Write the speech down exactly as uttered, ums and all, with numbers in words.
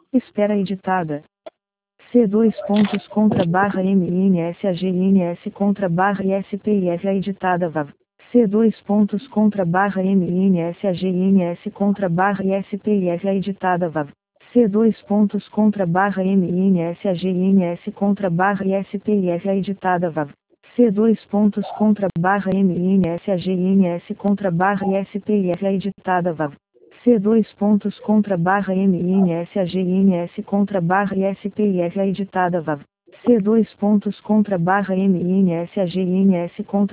Espera editada. C dois pontos contra barra M I N S A G I N S contra barra I S P I F A editada V A V. C dois pontos contra barra M I N S A G I N S contra barra I S P I F A editada V A V. C dois pontos contra barra M I N S A G I N S contra barra I S P I F A editada V A V. C dois pontos contra barra M I N S A G I N S contra barra I S P I F A editada V A V. C dois pontos contra barra M I N S A G I N S contra barra I S P I F A editada V A V. C dois pontos contra barra M I N S A G I N S contra